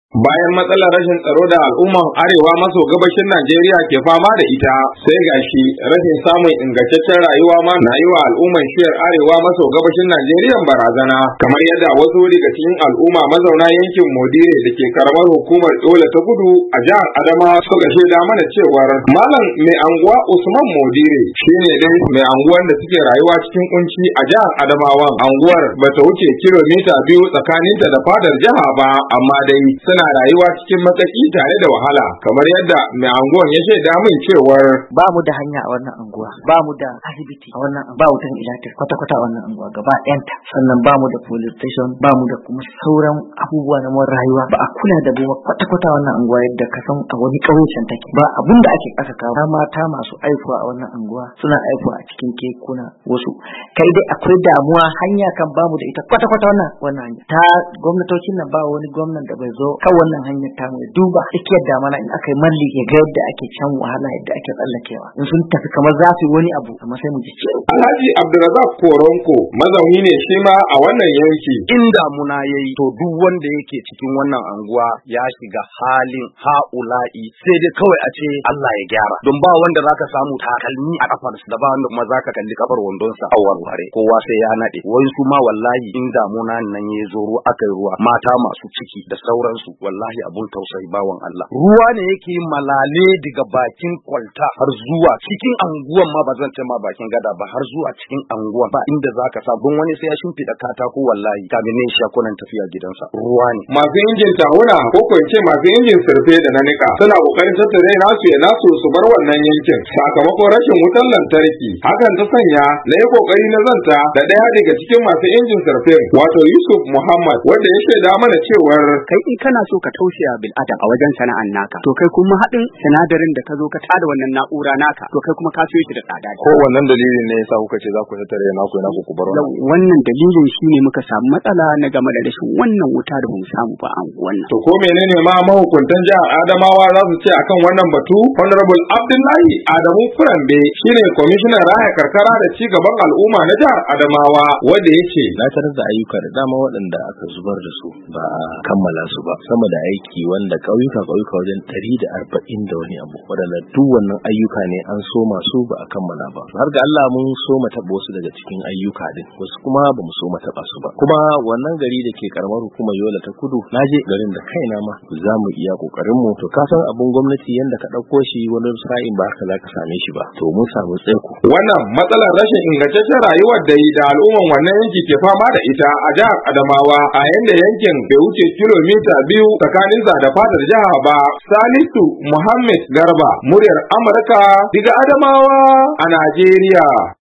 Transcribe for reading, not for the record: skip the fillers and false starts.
Bayan matsalar rashin tsaro da al'umman arewa maso gabashin Najeriya ke fama da ita, sai gashi rashin samun ingantaccen rayuwa ma na yi wa al'umman shiyar arewa maso gabashin Najeriya barazana, kamar yadda wasu daga cikin al'umma mazauna yankin Modire da ke karamar hukumar Yola ta Kudu a jihar Adamawa suka shaida mana cewar Malam mai anguwa Usman Modire shine dai mai anguwan da suke rayuwa cikin kunci a jihar Adamawa. Anguwar bata wuce kilomita 2 tsakaninta da fadar jiha ba, amma dai suna rayuwa cikin matsaki tare da wahala, kamar yadda mai anguwan ya shaida min cewar ba mu da hanya a wannan anguwa, ba mu da asibiti a wannan, ba wutan ilatar kwata-kwata a wannan anguwa gaba ɗayanta, sannan ba mu da police station, ba mu da kuma sauran abubuwa na mun rayuwa, ba a kula da mu kwata-kwata a wannan anguwa yadda ka san a wani ƙauyen take, ba abin da ake ƙasa kawo. Mata masu aifuwa a wannan anguwa suna aifuwa a cikin kekuna, wasu kai dai akwai damuwa, hanya kan ba mu da ita kwata-kwata wannan hanya ta gwamnatocin nan, ba wani gwamnan da bai zo kan wannan hanyar ta mai duba tsakiyar damana in aka yi malli ya ga yadda ake can wahala, yadda ake tsallakewa, in sun tafi kamar za su yi wani abu amma sai mu ji ciwo. Alhaji Abdulrazak Koronko mazauni ne shi ma a wannan yanki. In damuna yayi to duk wanda yake cikin wannan anguwa ya shiga halin ha'ula'i, sai dai kawai a ce Allah ya gyara, don ba wanda zaka samu takalmi a kafarsa da ba wanda kuma zaka kalli kafar wandonsa a warware, kowa sai ya nade. Wai su ma wallahi in damuna nan ya zo ruwa aka yi ruwa, mata masu ciki da sauransu wallahi abun tausayi bawan Allah. Ruwa ne yake malale daga bakin kwalta har zuwa cikin anguwan, ma ba zan ce ma bakin gada ba, har zuwa cikin anguwan ba inda zaka sa don wani sai ya shimfida katako wallahi kamin ne shakunan tafiya gidansa. Ruwa ne. Masu injin tahuna ko ko ce masu injin surfe da na nika suna kokarin tattare nasu su bar wannan yankin sakamakon rashin wutar lantarki. Hakan ta sanya na yi kokari na zanta da ɗaya daga cikin masu injin surfe, wato Yusuf Muhammad, wanda ya shaida mana cewar kai in kana so ka tausaya bil adam a wajen sana'an naka, to kai kuma haɗin sinadarin da ka zo ka tada wannan na'ura naka, to kai kuma ka siyo shi da tsada. Ko wannan dalilin ne yasa kuka ce za ku tattare naku ku bar wannan dalilin shine muka samu matsala na game da rashin wannan wuta da bamu samu ba a wannan. To ko menene ma mahukuntan jihar Adamawa za su ce akan wannan batu? Honorable Abdullahi Adamu Furambe shine kwamishinan raya karkara da ci gaban al'umma na jihar Adamawa, wanda yake na tarar da ayyuka da dama waɗanda aka zubar da su ba a kammala su ba, sama da aiki wanda ƙauyuka wajen 140 da wani abu, waɗanda duk wannan ayyuka ne an soma su ba a kammala ba. Har ga Allah mun soma taɓa wasu daga cikin ayyuka din, wasu kuma ba mu soma taɓa su ba. Kuma wannan gari da ke karamar hukumar Yola ta Kudu, na je garin da kaina ma za mu iya kokarin mu. To ka san abun gwamnati yanda ka ɗauko shi wani sa'in ba haka za ka same shi ba. To mun samu tsaiko. Wannan matsalar rashin ingantaccen rayuwar da al'umman wannan yanki ke fama da ita a jihar Adamawa, a yanda yankin bai wuce kilomita 2 tsakanin da fadar jiha ba. Salisu Muhammad Garba, muryar Amurka daga Adamawa a Najeriya.